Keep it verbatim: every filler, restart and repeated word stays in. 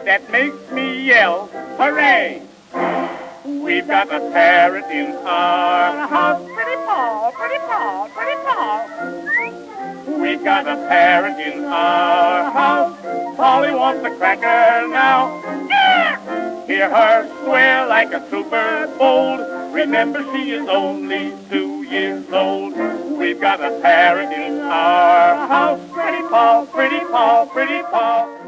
that makes me yell, hooray! We've got a parrot in our house. Pretty Paul, Pretty Paul, Pretty Paul. We've got a parrot in our house. Polly wants a cracker now. Yeah! Hear her swear like a super bold. Remember, she is only two years old. We've got a parrot in our house. Pretty Paul, Pretty Paul, Pretty Paul.